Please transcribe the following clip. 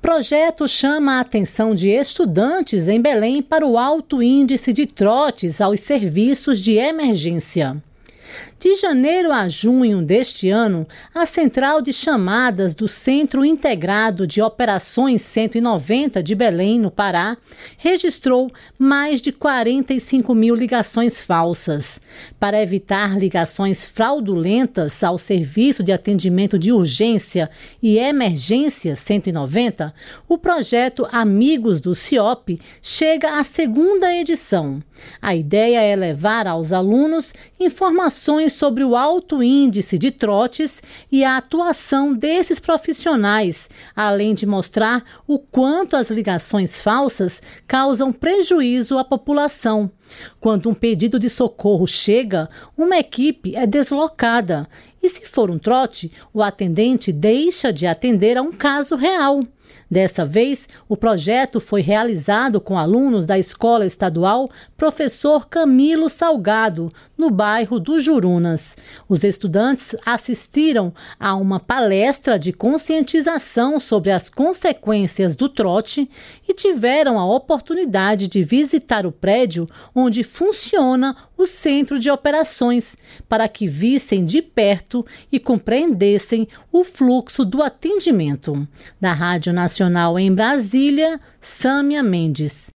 Projeto chama a atenção de estudantes em Belém para o alto índice de trotes aos serviços de emergência. De janeiro a junho deste ano, a central de chamadas do Centro Integrado de Operações 190 de Belém, no Pará, registrou mais de 45 mil ligações falsas. Para evitar ligações fraudulentas ao Serviço de Atendimento de Urgência e Emergência 190, o projeto Amigos do CIOP chega à segunda edição. A ideia é levar aos alunos informações sobre o alto índice de trotes e a atuação desses profissionais, além de mostrar o quanto as ligações falsas causam prejuízo à população. Quando um pedido de socorro chega, uma equipe é deslocada e, se for um trote, o atendente deixa de atender a um caso real. Dessa vez, o projeto foi realizado com alunos da Escola Estadual Professor Camilo Salgado, no bairro do Jurunas. Os estudantes assistiram a uma palestra de conscientização sobre as consequências do trote e tiveram a oportunidade de visitar o prédio onde funciona o Centro de Operações, para que vissem de perto e compreendessem o fluxo do atendimento. Da Rádio Nacional em Brasília, Sâmia Mendes.